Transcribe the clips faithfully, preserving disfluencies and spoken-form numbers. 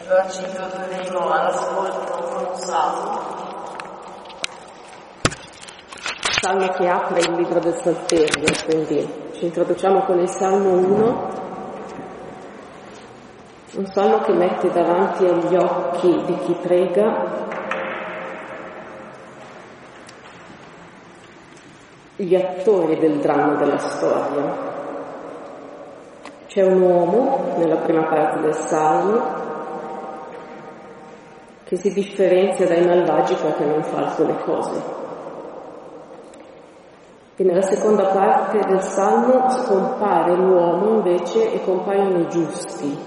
Allora ci introdurremo all'ascolto con un salmo. Salmo che apre il libro del Salterio, quindi ci introduciamo con il Salmo uno, un salmo che mette davanti agli occhi di chi prega gli attori del dramma della storia. C'è un uomo nella prima parte del Salmo che si differenzia dai malvagi perché non fa alcune cose. E nella seconda parte del Salmo scompare l'uomo invece e compaiono i giusti.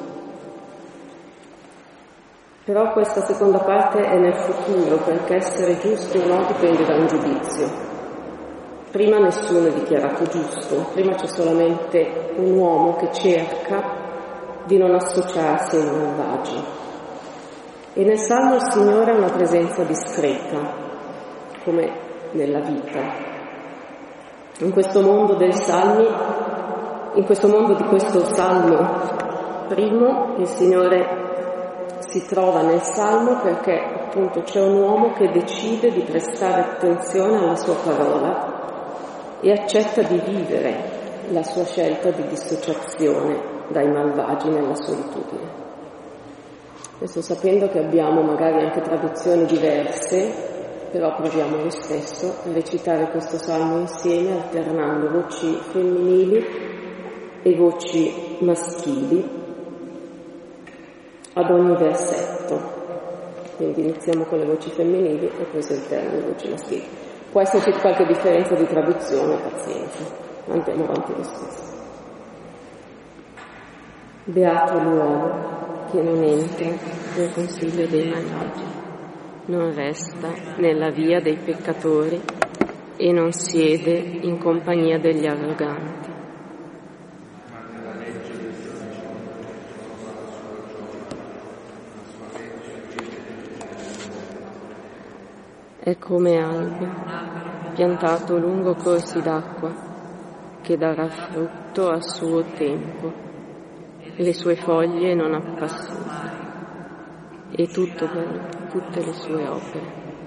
Però questa seconda parte è nel futuro, perché essere giusti o no dipende da un giudizio. Prima nessuno è dichiarato giusto, prima c'è solamente un uomo che cerca di non associarsi ai malvagi. E nel Salmo il Signore ha una presenza discreta, come nella vita. In questo mondo del Salmi, in questo mondo di questo Salmo primo, il Signore si trova nel Salmo perché appunto c'è un uomo che decide di prestare attenzione alla sua parola e accetta di vivere la sua scelta di dissociazione dai malvagi nella solitudine. Adesso, sapendo che abbiamo magari anche traduzioni diverse, però proviamo lo stesso a recitare questo salmo insieme, alternando voci femminili e voci maschili ad ogni versetto. Quindi iniziamo con le voci femminili e poi si alternano le voci maschili. Può esserci qualche differenza di traduzione, pazienza, andiamo avanti lo stesso. Beato l'uomo che non entra nel consiglio dei malvagi, non resta nella via dei peccatori e non siede in compagnia degli arroganti. È come albero piantato lungo corsi d'acqua che darà frutto a suo tempo. Le sue foglie non appassionano e tutto per tutte le sue opere.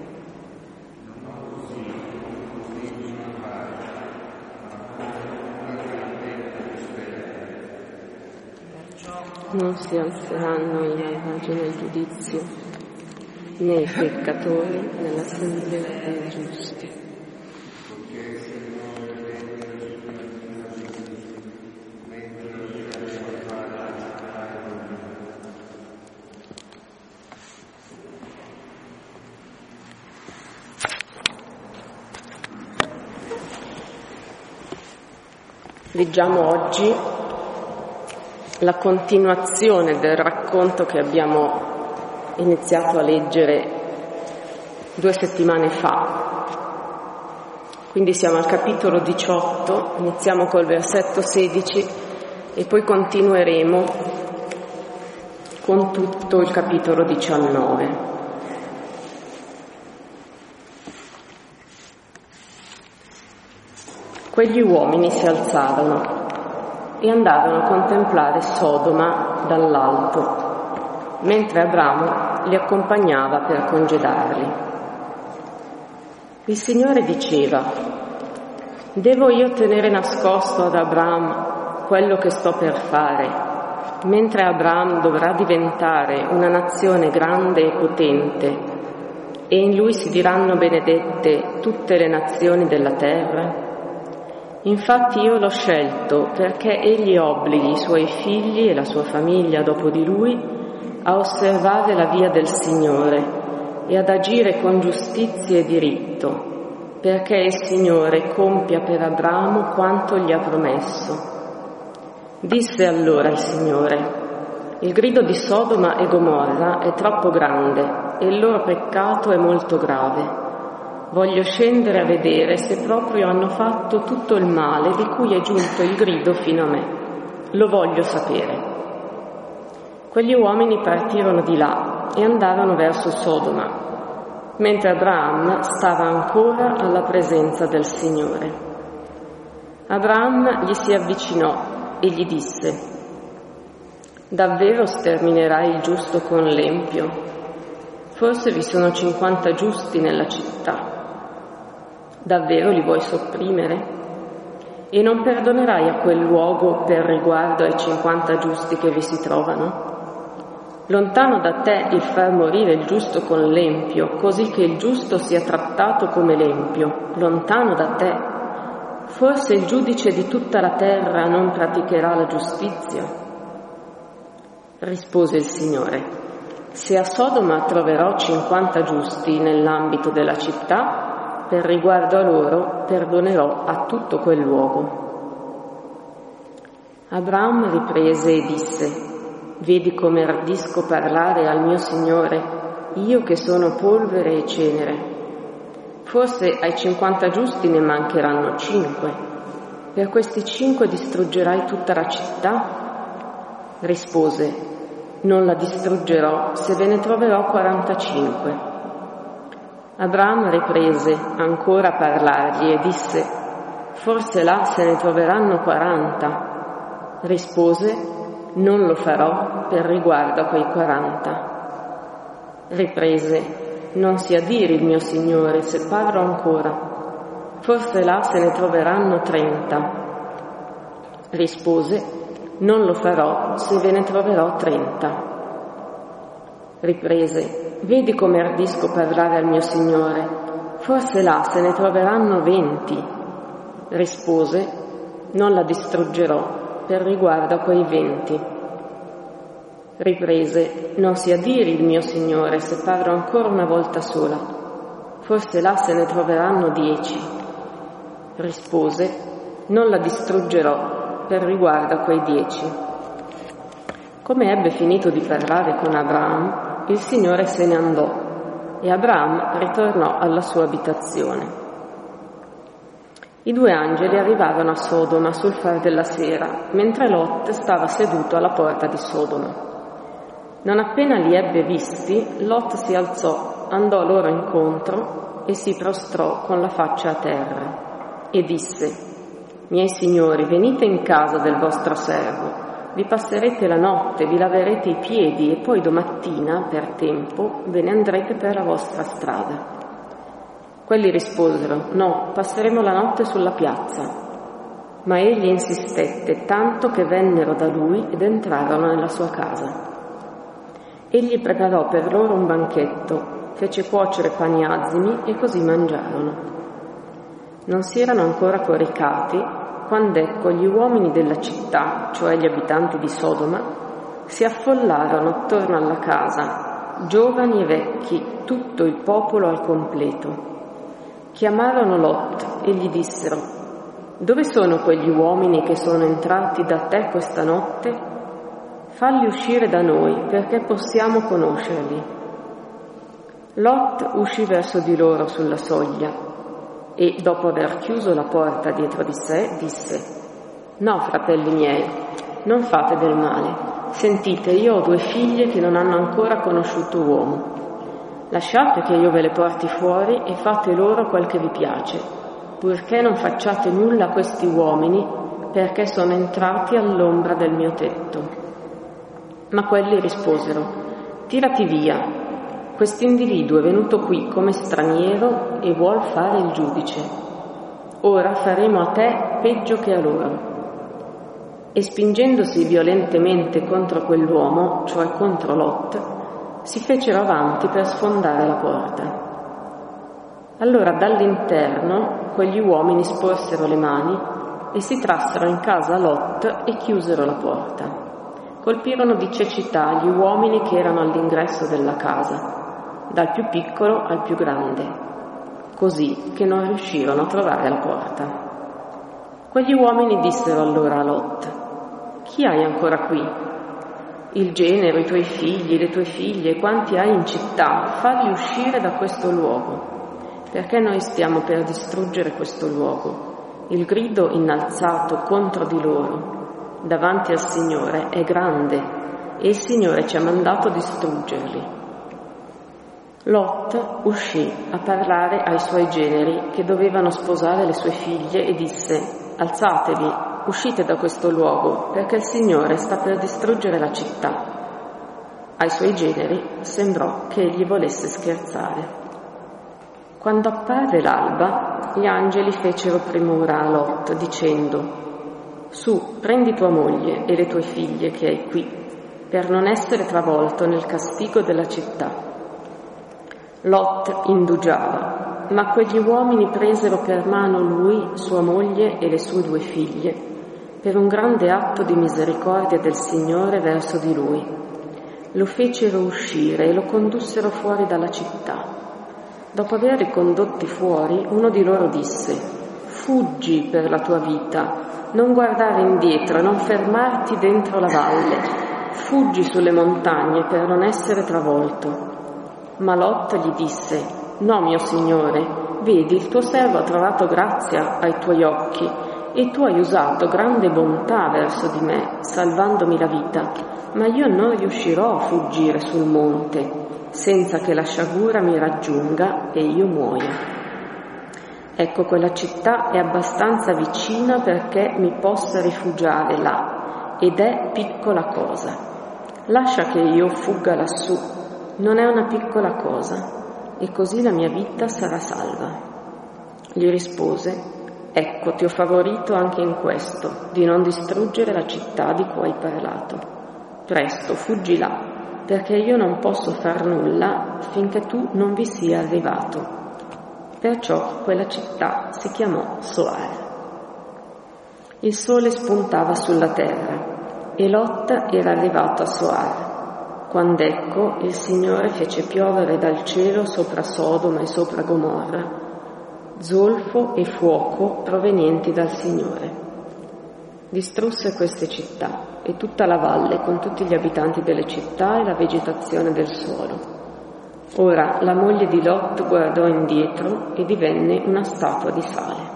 Non si alzeranno i malvagi nel giudizio, né i peccatori nell'assemblea dei giusti. Leggiamo oggi la continuazione del racconto che abbiamo iniziato a leggere due settimane fa. Quindi siamo al capitolo diciotto, iniziamo col versetto sedici e poi continueremo con tutto il capitolo diciannove. Quegli uomini si alzarono e andarono a contemplare Sodoma dall'alto, mentre Abramo li accompagnava per congedarli. Il Signore diceva: devo io tenere nascosto ad Abramo quello che sto per fare, mentre Abramo dovrà diventare una nazione grande e potente, e in lui si diranno benedette tutte le nazioni della terra? Infatti io l'ho scelto perché egli obblighi i suoi figli e la sua famiglia dopo di lui a osservare la via del Signore e ad agire con giustizia e diritto, perché il Signore compia per Abramo quanto gli ha promesso. Disse allora il Signore: il grido di Sodoma e Gomorra è troppo grande e il loro peccato è molto grave. Voglio scendere a vedere se proprio hanno fatto tutto il male di cui è giunto il grido fino a me. Lo voglio sapere. Quegli uomini partirono di là e andarono verso Sodoma, mentre Abramo stava ancora alla presenza del Signore. Abramo gli si avvicinò e gli disse: Davvero sterminerai il giusto con l'empio? Forse vi sono cinquanta giusti nella città. Davvero li vuoi sopprimere? E non perdonerai a quel luogo per riguardo ai cinquanta giusti che vi si trovano? Lontano da te il far morire il giusto con l'empio, così che il giusto sia trattato come l'empio, lontano da te. Forse il giudice di tutta la terra non praticherà la giustizia? Rispose il Signore: se a Sodoma troverò cinquanta giusti nell'ambito della città, per riguardo a loro perdonerò a tutto quel luogo. Abramo riprese e disse: vedi come ardisco parlare al mio Signore, io che sono polvere e cenere. Forse ai cinquanta giusti ne mancheranno cinque. Per questi cinque distruggerai tutta la città? Rispose: non la distruggerò se ve ne troverò quarantacinque. Abramo riprese ancora a parlargli e disse: forse là se ne troveranno quaranta. Rispose: non lo farò per riguardo a quei quaranta. Riprese: non si adiri il mio Signore se parlo ancora. Forse là se ne troveranno trenta. Rispose: non lo farò se ve ne troverò trenta. Riprese: vedi come ardisco parlare al mio Signore. Forse là se ne troveranno venti. Rispose: non la distruggerò per riguardo a quei venti. Riprese: non si adiri il mio Signore se parlo ancora una volta sola. Forse là se ne troveranno dieci. Rispose: non la distruggerò per riguardo a quei dieci. Come ebbe finito di parlare con Abramo, il Signore se ne andò e Abramo ritornò alla sua abitazione. I due angeli arrivarono a Sodoma sul far della sera, mentre Lot stava seduto alla porta di Sodoma. Non appena li ebbe visti, Lot si alzò, andò loro incontro e si prostrò con la faccia a terra e disse: miei signori, venite in casa del vostro servo, vi passerete la notte, vi laverete i piedi e poi domattina, per tempo, ve ne andrete per la vostra strada. Quelli risposero: no, passeremo la notte sulla piazza. Ma egli insistette tanto che vennero da lui ed entrarono nella sua casa. Egli preparò per loro un banchetto, fece cuocere pani azimi e così mangiarono. Non si erano ancora coricati quando ecco gli uomini della città, cioè gli abitanti di Sodoma, si affollarono attorno alla casa, giovani e vecchi, tutto il popolo al completo. Chiamarono Lot e gli dissero: dove sono quegli uomini che sono entrati da te questa notte? Falli uscire da noi perché possiamo conoscerli. Lot uscì verso di loro sulla soglia e, dopo aver chiuso la porta dietro di sé, disse: no, fratelli miei, non fate del male. Sentite, io ho due figlie che non hanno ancora conosciuto uomo. Lasciate che io ve le porti fuori e fate loro quel che vi piace, purché non facciate nulla a questi uomini, perché sono entrati all'ombra del mio tetto. Ma quelli risposero: tirati via, quest'individuo è venuto qui come straniero e vuol fare il giudice. Ora faremo a te peggio che a loro. E spingendosi violentemente contro quell'uomo, cioè contro Lot, si fecero avanti per sfondare la porta. Allora dall'interno quegli uomini sporsero le mani e si trassero in casa Lot e chiusero la porta. Colpirono di cecità gli uomini che erano all'ingresso della casa, dal più piccolo al più grande, così che non riuscirono a trovare la porta. Quegli uomini dissero allora a Lot: chi hai ancora qui? Il genero, i tuoi figli, le tue figlie, quanti hai in città, falli uscire da questo luogo, perché noi stiamo per distruggere questo luogo. Il grido innalzato contro di loro davanti al Signore è grande e il Signore ci ha mandato distruggerli. Lot uscì a parlare ai suoi generi che dovevano sposare le sue figlie e disse: alzatevi, uscite da questo luogo, perché il Signore sta per distruggere la città». Ai suoi generi sembrò che egli volesse scherzare. Quando apparve l'alba, gli angeli fecero premura a Lot, dicendo: «Su, prendi tua moglie e le tue figlie che hai qui, per non essere travolto nel castigo della città». Lot indugiava, ma quegli uomini presero per mano lui, sua moglie e le sue due figlie, per un grande atto di misericordia del Signore verso di lui. Lo fecero uscire e lo condussero fuori dalla città. Dopo averli condotti fuori, uno di loro disse: «Fuggi per la tua vita, non guardare indietro e non fermarti dentro la valle. Fuggi sulle montagne per non essere travolto». Ma Lot gli disse: «No, mio Signore, vedi, il tuo servo ha trovato grazia ai tuoi occhi e tu hai usato grande bontà verso di me, salvandomi la vita, ma io non riuscirò a fuggire sul monte senza che la sciagura mi raggiunga e io muoia. Ecco, quella città è abbastanza vicina perché mi possa rifugiare là, ed è piccola cosa. Lascia che io fugga lassù, non è una piccola cosa, e così la mia vita sarà salva». Gli rispose: «Ecco, ti ho favorito anche in questo, di non distruggere la città di cui hai parlato. Presto, fuggi là, perché io non posso far nulla finché tu non vi sia arrivato». Perciò quella città si chiamò Soar. Il sole spuntava sulla terra e Lot era arrivato a Soar, quando ecco il Signore fece piovere dal cielo sopra Sodoma e sopra Gomorra zolfo e fuoco provenienti dal Signore. Distrusse queste città e tutta la valle con tutti gli abitanti delle città e la vegetazione del suolo. Ora la moglie di Lot guardò indietro e divenne una statua di sale.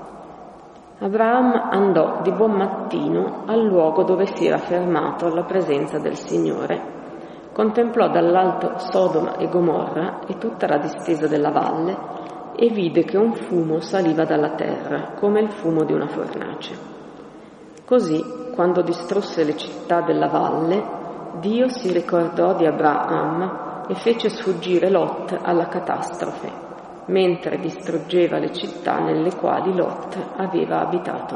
Abraham andò di buon mattino al luogo dove si era fermato alla presenza del Signore, contemplò dall'alto Sodoma e Gomorra e tutta la distesa della valle e vide che un fumo saliva dalla terra come il fumo di una fornace. Così, quando distrusse le città della valle, Dio si ricordò di Abraham e fece sfuggire Lot alla catastrofe, mentre distruggeva le città nelle quali Lot aveva abitato.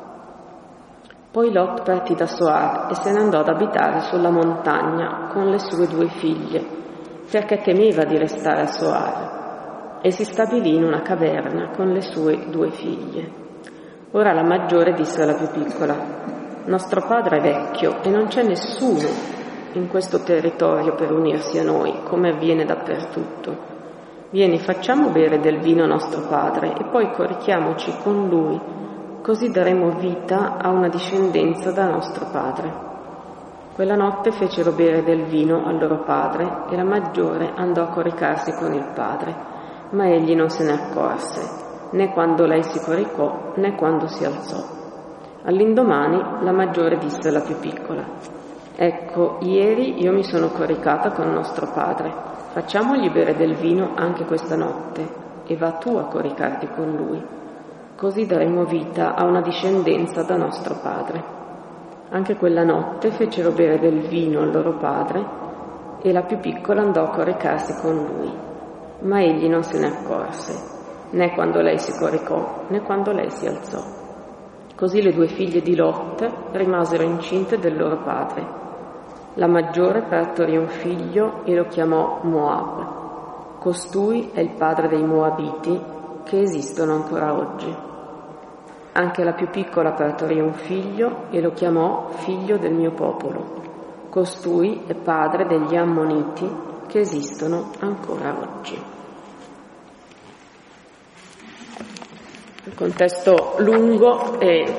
Poi Lot partì da Soar e se ne andò ad abitare sulla montagna con le sue due figlie, perché temeva di restare a Soar, e si stabilì in una caverna con le sue due figlie. Ora la maggiore disse alla più piccola: «Nostro padre è vecchio e non c'è nessuno in questo territorio per unirsi a noi, come avviene dappertutto. Vieni, facciamo bere del vino a nostro padre e poi corichiamoci con lui, così daremo vita a una discendenza da nostro padre». Quella notte fecero bere del vino al loro padre e la maggiore andò a coricarsi con il padre, ma egli non se ne accorse, né quando lei si coricò né quando si alzò. All'indomani la maggiore disse alla più piccola: «Ecco, ieri io mi sono coricata con nostro padre, facciamogli bere del vino anche questa notte e va tu a coricarti con lui, così daremo vita a una discendenza da nostro padre». Anche quella notte fecero bere del vino al loro padre e la più piccola andò a coricarsi con lui, ma egli non se ne accorse, né quando lei si coricò né quando lei si alzò. Così le due figlie di Lot rimasero incinte del loro padre. La maggiore partorì un figlio e lo chiamò Moab. Costui è il padre dei Moabiti che esistono ancora oggi. Anche la più piccola partorì un figlio e lo chiamò figlio del mio popolo. Costui è padre degli Ammoniti che esistono ancora oggi. Un contesto lungo e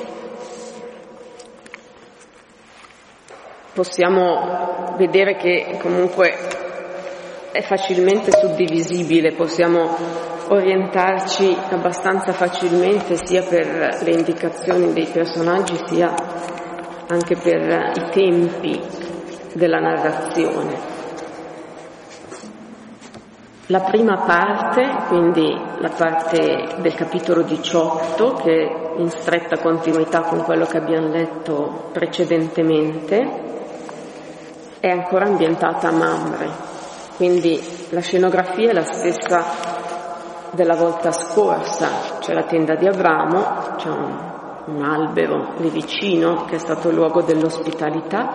possiamo vedere che comunque è facilmente suddivisibile, possiamo orientarci abbastanza facilmente sia per le indicazioni dei personaggi sia anche per i tempi della narrazione. La prima parte, quindi la parte del capitolo diciotto, che è in stretta continuità con quello che abbiamo letto precedentemente, è ancora ambientata a Mamre, quindi la scenografia è la stessa della volta scorsa. C'è la tenda di Abramo, c'è un, un albero lì vicino che è stato il luogo dell'ospitalità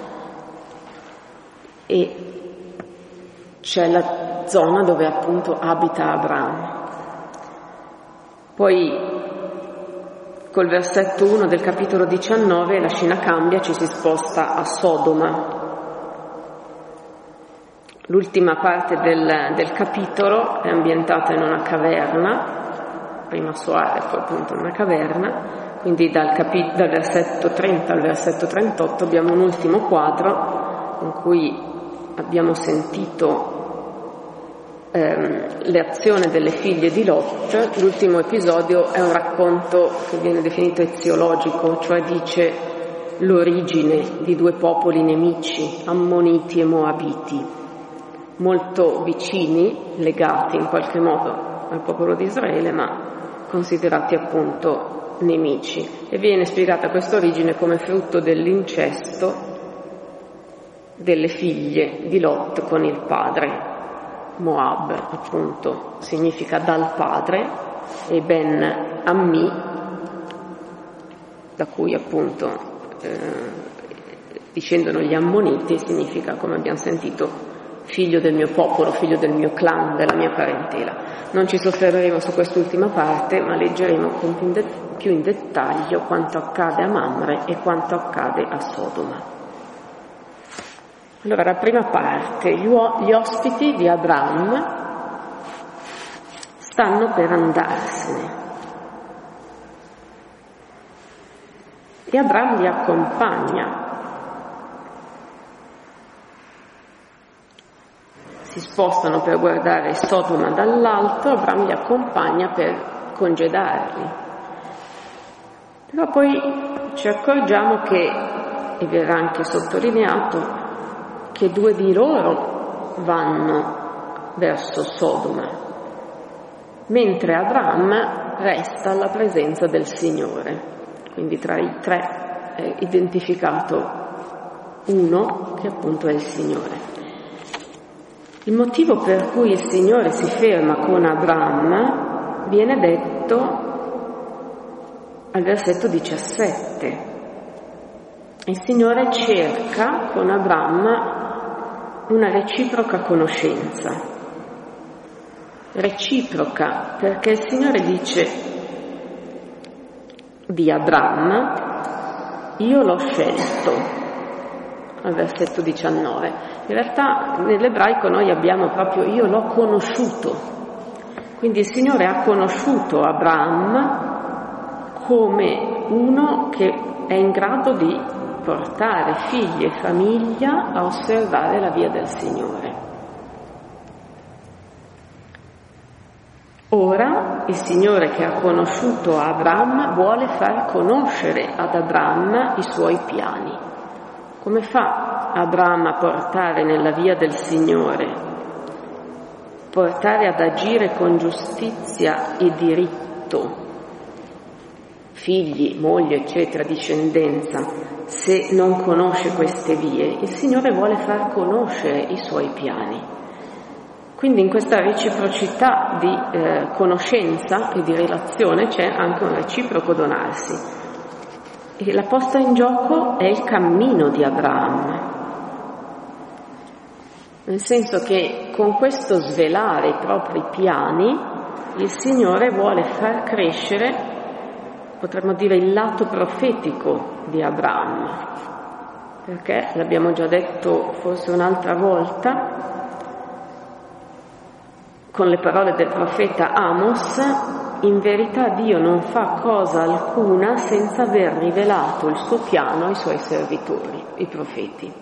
e c'è la zona dove appunto abita Abramo. Poi col versetto uno del capitolo diciannove la scena cambia, ci si sposta a Sodoma. L'ultima parte del, del capitolo è ambientata in una caverna, prima Soare, poi appunto una caverna, quindi dal, capi- dal versetto trenta al versetto trentotto abbiamo un ultimo quadro in cui abbiamo sentito ehm, le azioni delle figlie di Lot. L'ultimo episodio è un racconto che viene definito eziologico, cioè dice l'origine di due popoli nemici, Ammoniti e Moabiti, molto vicini, legati in qualche modo al popolo di Israele, ma considerati appunto nemici. E viene spiegata questa origine come frutto dell'incesto delle figlie di Lot con il padre. Moab appunto significa dal padre, e Ben Ammi, da cui appunto eh, discendono gli Ammoniti, significa, come abbiamo sentito, figlio del mio popolo, figlio del mio clan, della mia parentela. Non ci soffermeremo su quest'ultima parte, ma leggeremo più in dettaglio quanto accade a Mamre e quanto accade a Sodoma. Allora, la prima parte, gli, uo- gli ospiti di Abram stanno per andarsene e Abram li accompagna. Si spostano per guardare Sodoma dall'alto, Abram li accompagna per congedarli. Però poi ci accorgiamo che, e verrà anche sottolineato, che due di loro vanno verso Sodoma, mentre Abram resta alla presenza del Signore. Quindi tra i tre è identificato uno che appunto è il Signore. Il motivo per cui il Signore si ferma con Abram viene detto al versetto diciassette. Il Signore cerca con Abram una reciproca conoscenza. Reciproca perché il Signore dice di Abram: io l'ho scelto, al versetto diciannove. In realtà nell'ebraico noi abbiamo proprio io l'ho conosciuto. Quindi il Signore ha conosciuto Abram come uno che è in grado di portare figli e famiglia a osservare la via del Signore. Ora il Signore che ha conosciuto Abram vuole far conoscere ad Abram i suoi piani. Come fa Abram a portare nella via del Signore, portare ad agire con giustizia e diritto figli, moglie, eccetera, discendenza, se non conosce queste vie? Il Signore vuole far conoscere i suoi piani. Quindi in questa reciprocità di eh, conoscenza e di relazione c'è anche un reciproco donarsi. E la posta in gioco è il cammino di Abraham, nel senso che con questo svelare i propri piani il Signore vuole far crescere, potremmo dire, il lato profetico di Abraham, perché l'abbiamo già detto forse un'altra volta con le parole del profeta Amos: in verità Dio non fa cosa alcuna senza aver rivelato il suo piano ai suoi servitori, i profeti.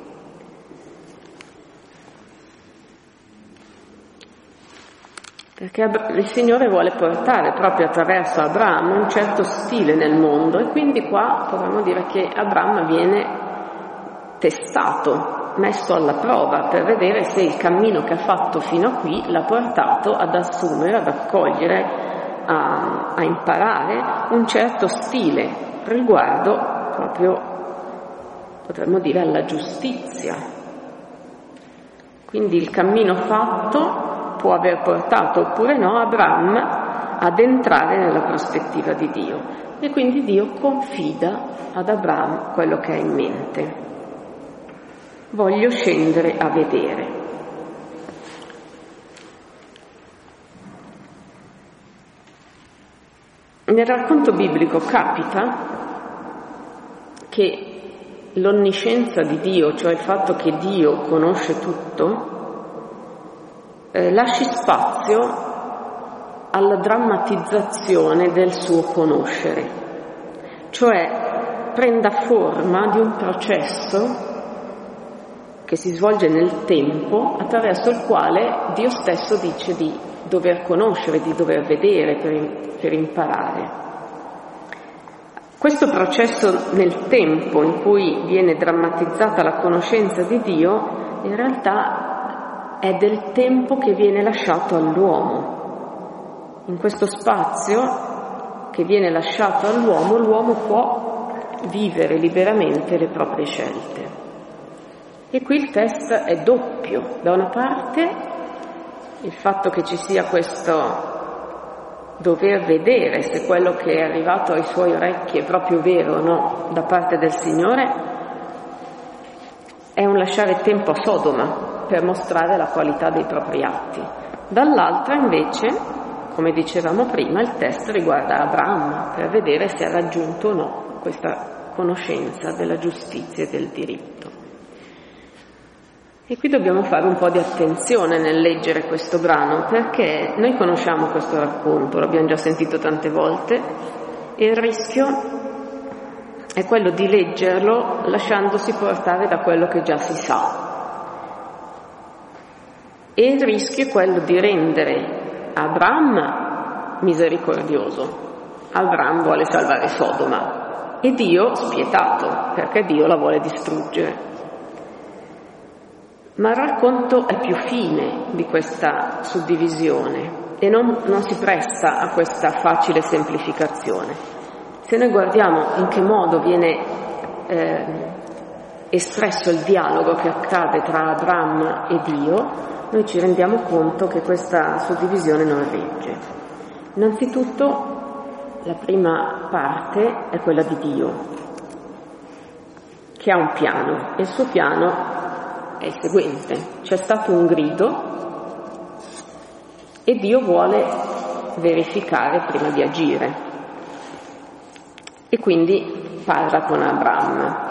Perché il Signore vuole portare proprio attraverso Abramo un certo stile nel mondo, e quindi qua potremmo dire che Abramo viene testato messo alla prova per vedere se il cammino che ha fatto fino a qui l'ha portato ad assumere, ad accogliere, a, a imparare un certo stile riguardo proprio, potremmo dire, alla giustizia. Quindi il cammino fatto può aver portato oppure no Abraham ad entrare nella prospettiva di Dio, e quindi Dio confida ad Abraham quello che ha in mente. Voglio scendere a vedere. Nel racconto biblico capita che l'onniscienza di Dio, cioè il fatto che Dio conosce tutto, eh, lasci spazio alla drammatizzazione del suo conoscere, cioè prenda forma di un processo che si svolge nel tempo, attraverso il quale Dio stesso dice di dover conoscere, di dover vedere per, per imparare. Questo processo nel tempo in cui viene drammatizzata la conoscenza di Dio, in realtà è del tempo che viene lasciato all'uomo. In questo spazio che viene lasciato all'uomo, l'uomo può vivere liberamente le proprie scelte. E qui il test è doppio. Da una parte il fatto che ci sia questo dover vedere se quello che è arrivato ai suoi orecchi è proprio vero o no da parte del Signore, è un lasciare tempo a Sodoma per mostrare la qualità dei propri atti. Dall'altra invece, come dicevamo prima, il test riguarda Abraham per vedere se ha raggiunto o no questa conoscenza della giustizia e del diritto. E qui dobbiamo fare un po' di attenzione nel leggere questo brano, perché noi conosciamo questo racconto, l'abbiamo già sentito tante volte, e il rischio è quello di leggerlo lasciandosi portare da quello che già si sa. E il rischio è quello di rendere Abraham misericordioso. Abraham vuole salvare Sodoma e Dio spietato, perché Dio la vuole distruggere. Ma il racconto è più fine di questa suddivisione e non, non si presta a questa facile semplificazione. Se noi guardiamo in che modo viene eh, espresso il dialogo che accade tra Abraham e Dio, noi ci rendiamo conto che questa suddivisione non regge. Innanzitutto la prima parte è quella di Dio, che ha un piano, e il suo piano è il seguente: c'è stato un grido e Dio vuole verificare prima di agire, e quindi parla con Abraham.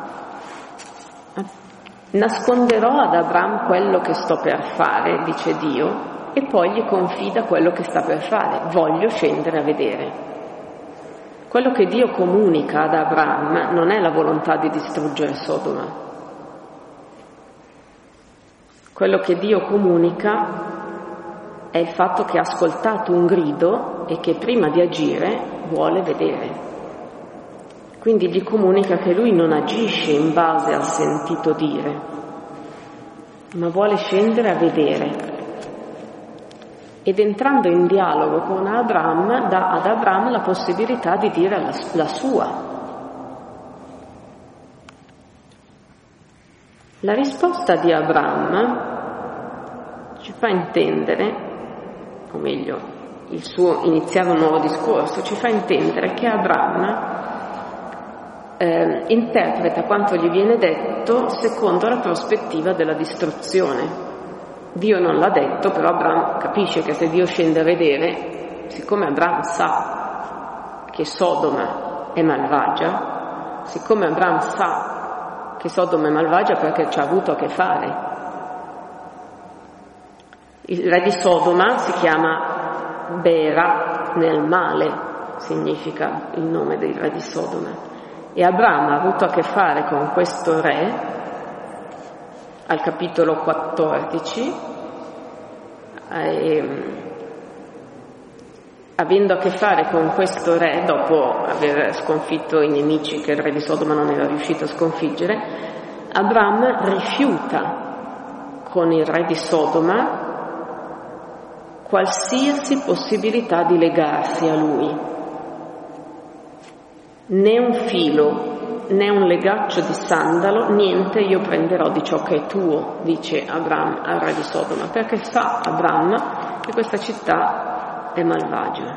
Nasconderò ad Abraham quello che sto per fare, dice Dio, e poi gli confida quello che sta per fare: voglio scendere a vedere. Quello che Dio comunica ad Abraham non è la volontà di distruggere Sodoma. Quello che Dio comunica è il fatto che ha ascoltato un grido e che prima di agire vuole vedere. Quindi gli comunica che lui non agisce in base al sentito dire, ma vuole scendere a vedere. Ed entrando in dialogo con Abraham, dà ad Abraham la possibilità di dire la, la sua. La risposta di Abraham ci fa intendere, o meglio, il suo iniziare un nuovo discorso, ci fa intendere che Abraham eh, interpreta quanto gli viene detto secondo la prospettiva della distruzione. Dio non l'ha detto, però Abraham capisce che se Dio scende a vedere, siccome Abraham sa che Sodoma è malvagia, siccome Abraham sa che Sodoma è malvagia perché ci ha avuto a che fare. Il re di Sodoma si chiama Bera, nel male significa il nome del re di Sodoma, e Abraham ha avuto a che fare con questo re al capitolo quattordici, e, avendo a che fare con questo re, dopo aver sconfitto i nemici che il re di Sodoma non era riuscito a sconfiggere, Abram rifiuta con il re di Sodoma qualsiasi possibilità di legarsi a lui. Né un filo, né un legaccio di sandalo, niente io prenderò di ciò che è tuo, dice Abram al re di Sodoma, perché sa Abram che questa città è malvagia.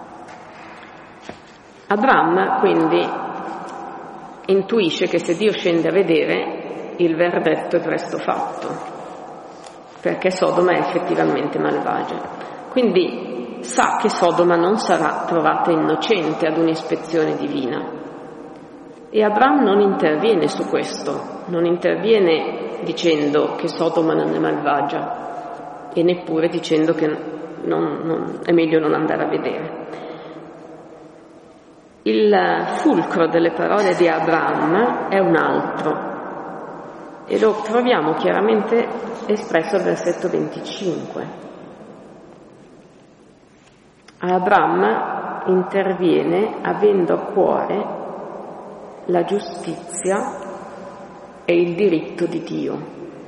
Abram quindi intuisce che se Dio scende a vedere, il verdetto è presto fatto, perché Sodoma è effettivamente malvagia. Quindi sa che Sodoma non sarà trovata innocente ad un'ispezione divina. E Abram non interviene su questo, non interviene dicendo che Sodoma non è malvagia e neppure dicendo che non, non, è meglio non andare a vedere. Il fulcro delle parole di Abram è un altro e lo troviamo chiaramente espresso al versetto venticinque. Abram interviene avendo a cuore la giustizia e il diritto di Dio.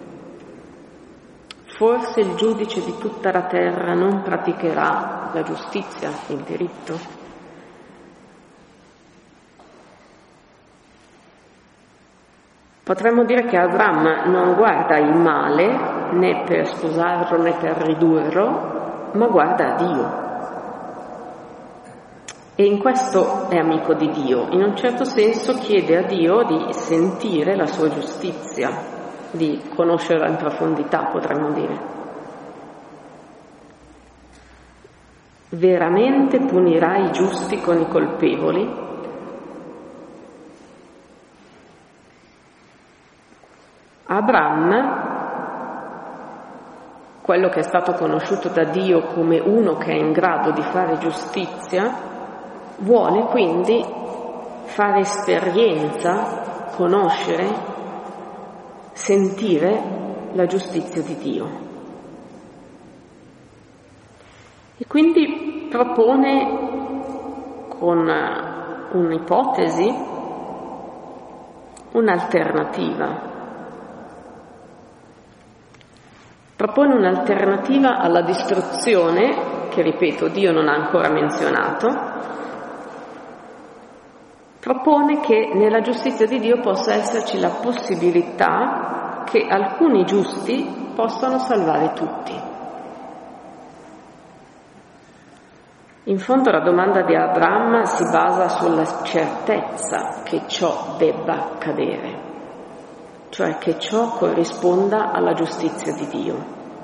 Forse il giudice di tutta la terra non praticherà la giustizia, il diritto? Potremmo dire che Abram non guarda il male né per sposarlo né per ridurlo, ma guarda a Dio. E in questo è amico di Dio, in un certo senso chiede a Dio di sentire la sua giustizia, di conoscerla in profondità, potremmo dire. Veramente punirai i giusti con i colpevoli? Abram, quello che è stato conosciuto da Dio come uno che è in grado di fare giustizia, vuole quindi fare esperienza, conoscere, sentire la giustizia di Dio. E quindi propone con un'ipotesi un'alternativa. Propone un'alternativa alla distruzione, che ripeto Dio non ha ancora menzionato. Propone che nella giustizia di Dio possa esserci la possibilità che alcuni giusti possano salvare tutti. In fondo la domanda di Abram si basa sulla certezza che ciò debba accadere, cioè che ciò corrisponda alla giustizia di Dio.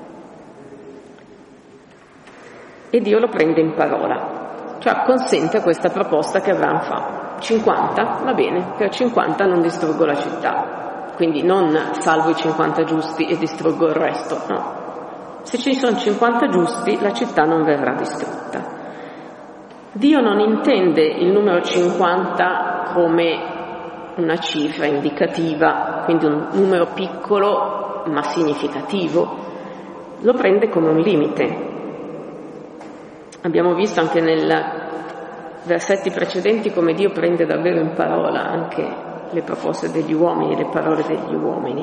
E Dio lo prende in parola, cioè consente a questa proposta che Abram fa. cinquanta? Va bene, per cinquanta non distruggo la città, quindi non salvo i cinquanta giusti e distruggo il resto, no. Se ci sono cinquanta giusti, la città non verrà distrutta. Dio non intende il numero cinquanta come una cifra indicativa, quindi un numero piccolo ma significativo, lo prende come un limite. Abbiamo visto anche nel versetti precedenti come Dio prende davvero in parola anche le proposte degli uomini, le parole degli uomini.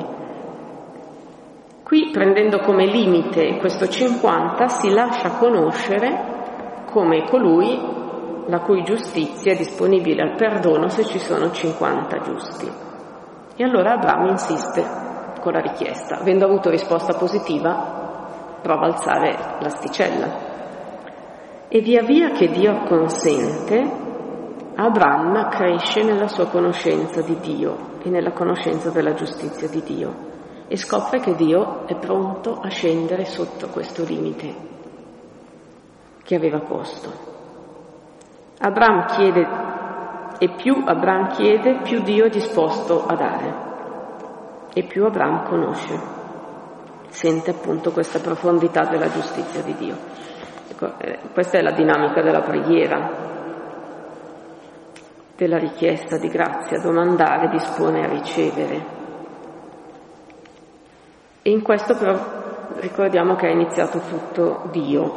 Qui, prendendo come limite questo cinquanta, si lascia conoscere come colui la cui giustizia è disponibile al perdono se ci sono cinquanta giusti. E allora Abram insiste con la richiesta. Avendo avuto risposta positiva, prova a alzare l'asticella. E via via che Dio consente, Abram cresce nella sua conoscenza di Dio e nella conoscenza della giustizia di Dio e scopre che Dio è pronto a scendere sotto questo limite che aveva posto. Abram chiede e più Abram chiede, più Dio è disposto a dare e più Abram conosce, sente appunto questa profondità della giustizia di Dio. Questa è la dinamica della preghiera, della richiesta di grazia, domandare dispone a ricevere. E in questo però ricordiamo che ha iniziato tutto Dio,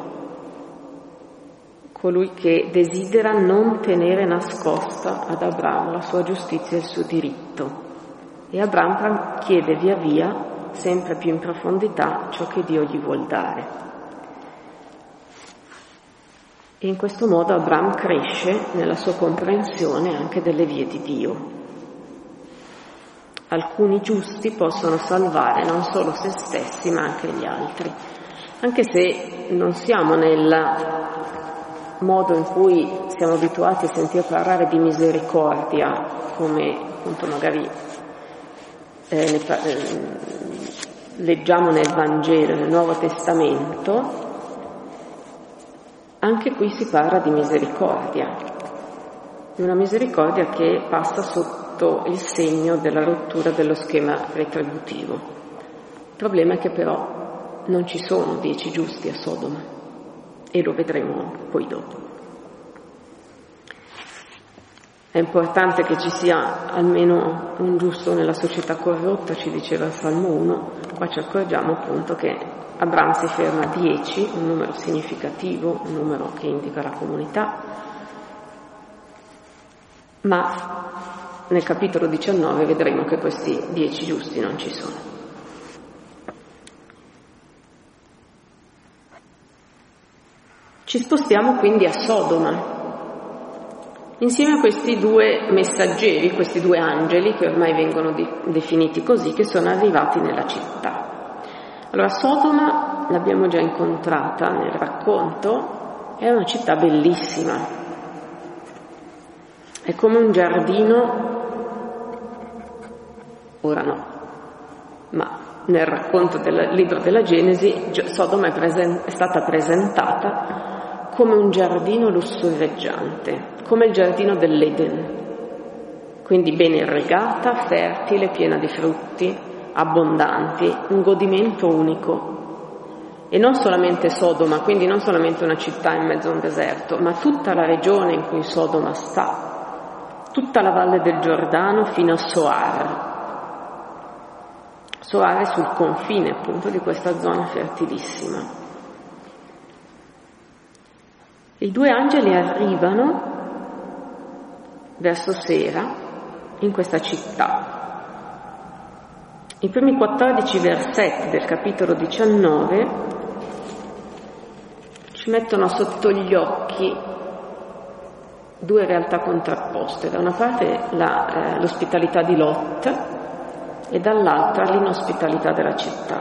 colui che desidera non tenere nascosta ad Abramo la sua giustizia e il suo diritto. E Abram chiede via via, sempre più in profondità, ciò che Dio gli vuol dare. E in questo modo Abram cresce nella sua comprensione anche delle vie di Dio. Alcuni giusti possono salvare non solo se stessi ma anche gli altri, anche se non siamo nel modo in cui siamo abituati a sentire parlare di misericordia, come appunto magari eh, ne pa- eh, leggiamo nel Vangelo, nel Nuovo Testamento. Anche qui si parla di misericordia, di una misericordia che passa sotto il segno della rottura dello schema retributivo. Il problema è che però non ci sono dieci giusti a Sodoma, e lo vedremo poi dopo. È importante che ci sia almeno un giusto nella società corrotta, ci diceva il Salmo uno, qua ci accorgiamo appunto che Abram si ferma a dieci, un numero significativo, un numero che indica la comunità, ma nel capitolo diciannove vedremo che questi dieci giusti non ci sono. Ci spostiamo quindi a Sodoma, insieme a questi due messaggeri, questi due angeli che ormai vengono di- definiti così, che sono arrivati nella città. Allora, Sodoma, l'abbiamo già incontrata nel racconto, è una città bellissima, è come un giardino. Ora no, ma nel racconto del libro della Genesi Sodoma è, presen- è stata presentata come un giardino lussureggiante, come il giardino dell'Eden, quindi ben irrigata, fertile, piena di frutti, abbondanti, un godimento unico. E non solamente Sodoma, quindi non solamente una città in mezzo a un deserto, ma tutta la regione in cui Sodoma sta, tutta la valle del Giordano fino a Soar. Soar è sul confine appunto di questa zona fertilissima. I due angeli arrivano verso sera in questa città. I primi quattordici versetti del capitolo diciannove ci mettono sotto gli occhi due realtà contrapposte. Da una parte la, eh, l'ospitalità di Lot e dall'altra l'inospitalità della città.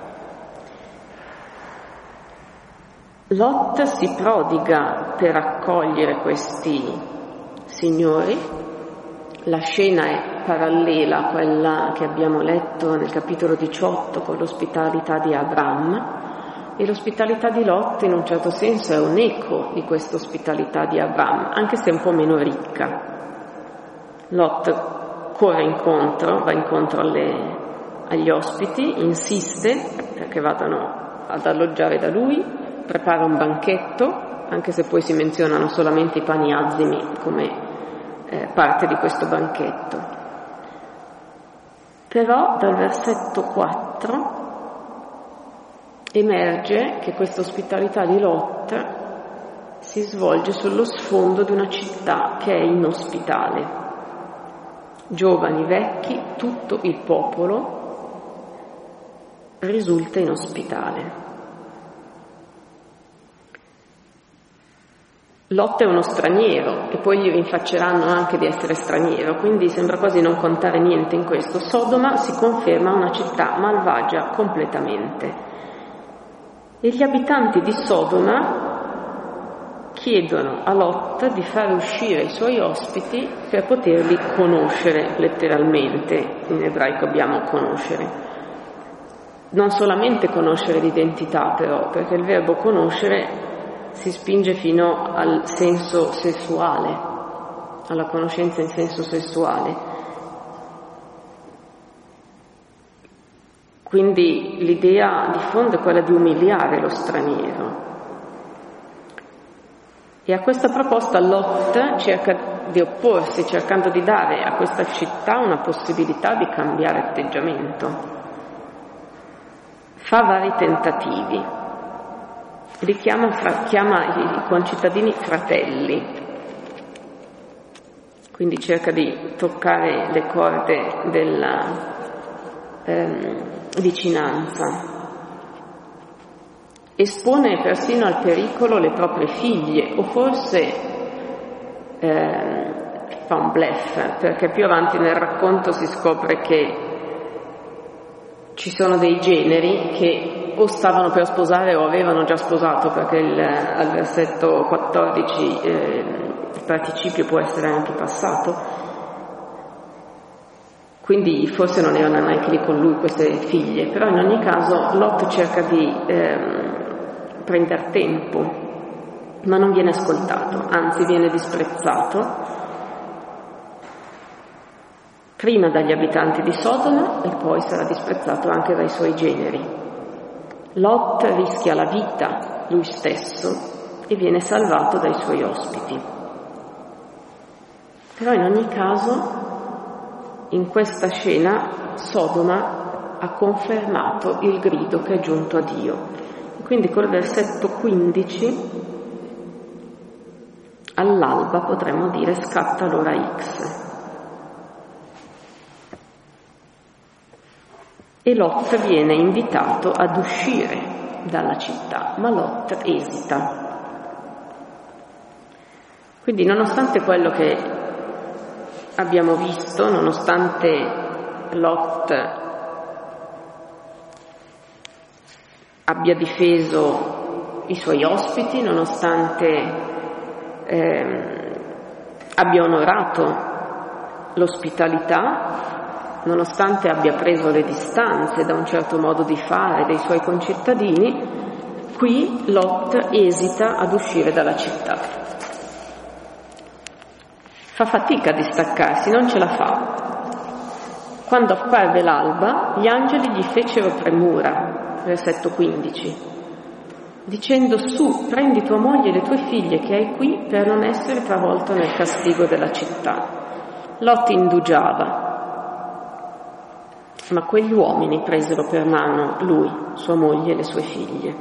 Lot si prodiga per accogliere questi signori. La scena è parallela a quella che abbiamo letto nel capitolo diciotto con l'ospitalità di Abram, e l'ospitalità di Lot in un certo senso è un eco di questa ospitalità di Abram, anche se un po' meno ricca. Lot corre incontro, va incontro alle, agli ospiti, insiste perché vadano ad alloggiare da lui, prepara un banchetto, anche se poi si menzionano solamente i pani azimi come eh, parte di questo banchetto. Però dal versetto quattro emerge che questa ospitalità di Lot si svolge sullo sfondo di una città che è inospitale. Giovani, vecchi, tutto il popolo risulta inospitale. Lot è uno straniero e poi gli rinfacceranno anche di essere straniero, quindi sembra quasi non contare niente in questo. Sodoma si conferma una città malvagia completamente. E gli abitanti di Sodoma chiedono a Lot di far uscire i suoi ospiti per poterli conoscere, letteralmente, in ebraico abbiamo conoscere. Non solamente conoscere l'identità però, perché il verbo conoscere si spinge fino al senso sessuale, alla conoscenza in senso sessuale. Quindi l'idea di fondo è quella di umiliare lo straniero. E a questa proposta Lot cerca di opporsi, cercando di dare a questa città una possibilità di cambiare atteggiamento. Fa vari tentativi, li chiama, fra, chiama i concittadini fratelli. quindi cerca di toccare le corde della ehm, vicinanza. Espone persino al pericolo le proprie figlie, o forse eh, fa un bluff, perché più avanti nel racconto si scopre che ci sono dei generi che o stavano per sposare o avevano già sposato, perché il, al versetto quattordici eh, il participio può essere anche passato, quindi forse non erano neanche lì con lui queste figlie, però in ogni caso Lot cerca di eh, prendere tempo, ma non viene ascoltato, anzi viene disprezzato, prima dagli abitanti di Sodoma e poi sarà disprezzato anche dai suoi generi. Lot rischia la vita lui stesso e viene salvato dai suoi ospiti. Però in ogni caso, in questa scena, Sodoma ha confermato il grido che è giunto a Dio. Quindi col versetto quindici, all'alba potremmo dire scatta l'ora X. E Lot viene invitato ad uscire dalla città, ma Lot esita. Quindi nonostante quello che abbiamo visto, nonostante Lot abbia difeso i suoi ospiti, nonostante eh, abbia onorato l'ospitalità, nonostante abbia preso le distanze da un certo modo di fare dei suoi concittadini, qui Lot esita ad uscire dalla città. Fa fatica a distaccarsi, non ce la fa. Quando apparve l'alba, gli angeli gli fecero premura, versetto quindici, dicendo: su, prendi tua moglie e le tue figlie che hai qui per non essere travolto nel castigo della città. Lot indugiava, ma quegli uomini presero per mano lui, sua moglie e le sue figlie.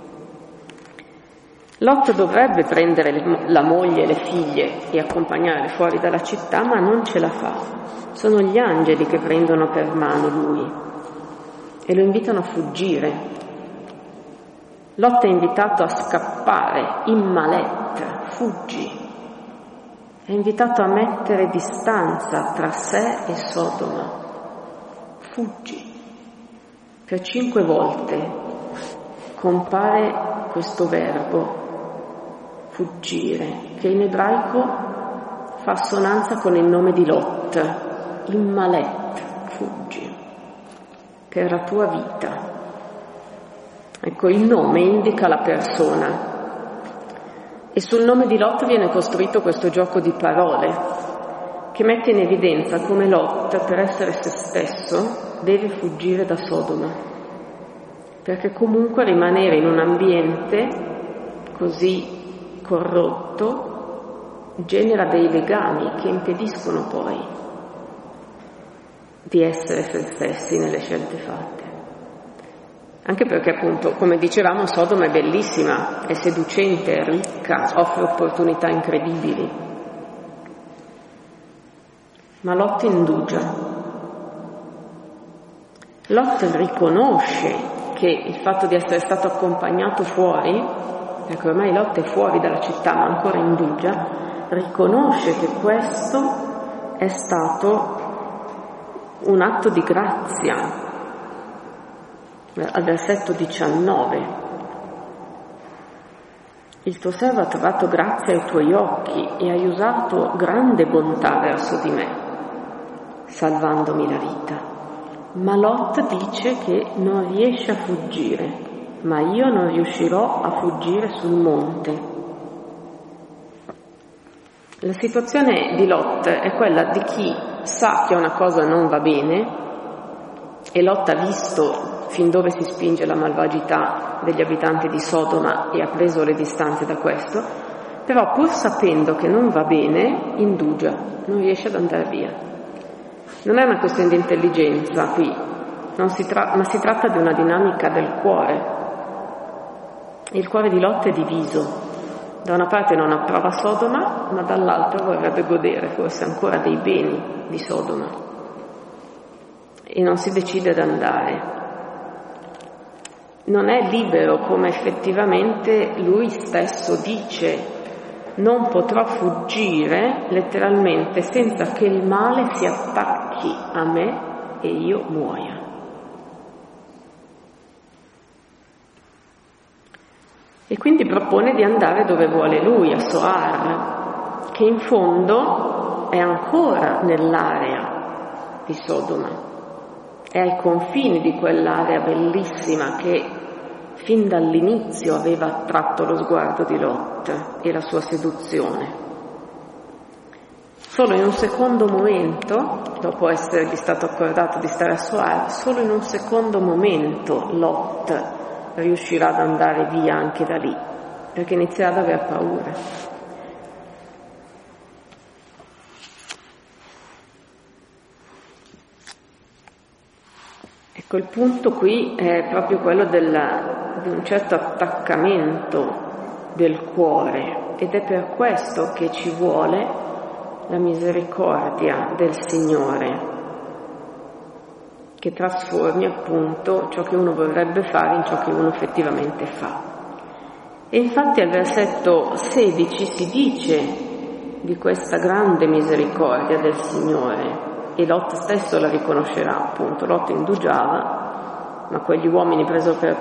Lot dovrebbe prendere la moglie e le figlie e accompagnarle fuori dalla città, ma non ce la fa. Sono gli angeli che prendono per mano lui e lo invitano a fuggire. Lot è invitato a scappare in maletta, fuggi. È invitato a mettere distanza tra sé e Sodoma. Fuggi. Per cinque volte compare questo verbo, fuggire, che in ebraico fa assonanza con il nome di Lot, in maletta, fuggi, per la tua vita. Ecco, il nome indica la persona e sul nome di Lot viene costruito questo gioco di parole che mette in evidenza come Lot, per essere se stesso, deve fuggire da Sodoma, perché comunque rimanere in un ambiente così corrotto genera dei legami che impediscono poi di essere se stessi nelle scelte fatte. Anche perché, appunto, come dicevamo, Sodoma è bellissima, è seducente, è ricca, offre opportunità incredibili. Ma Lot indugia. Lot riconosce che il fatto di essere stato accompagnato fuori, perché ormai Lot è fuori dalla città ma ancora indugia, riconosce che questo è stato un atto di grazia. Al versetto diciannove: il tuo servo ha trovato grazia ai tuoi occhi e hai usato grande bontà verso di me, salvandomi la vita. Ma Lot dice che non riesce a fuggire, ma io non riuscirò a fuggire sul monte. La situazione di Lot è quella di chi sa che una cosa non va bene, e Lot ha visto fin dove si spinge la malvagità degli abitanti di Sodoma e ha preso le distanze da questo, però pur sapendo che non va bene, indugia, non riesce ad andare via. Non è una questione di intelligenza qui, non si tra- ma si tratta di una dinamica del cuore. Il cuore di Lot è diviso, Da una parte non approva Sodoma, ma dall'altra vorrebbe godere forse ancora dei beni di Sodoma e non si decide ad andare. Non è libero come effettivamente lui stesso dice: non potrò fuggire letteralmente senza che il male si attacchi a me e io muoia. E quindi propone di andare dove vuole lui, a Soar, che in fondo è ancora nell'area di Sodoma, è ai confini di quell'area bellissima che fin dall'inizio aveva attratto lo sguardo di Lot e la sua seduzione. Solo in un secondo momento, dopo essergli stato accordato di stare a Soar, solo in un secondo momento Lot riuscirà ad andare via anche da lì, perché inizierà ad aver paura. Ecco, il punto qui è proprio quello della, di un certo attaccamento del cuore, ed è per questo che ci vuole la misericordia del Signore, che trasformi appunto ciò che uno vorrebbe fare in ciò che uno effettivamente fa. E infatti al versetto sedici si dice di questa grande misericordia del Signore, e Lot stesso la riconoscerà, appunto. Lot indugiava, ma quegli uomini presero per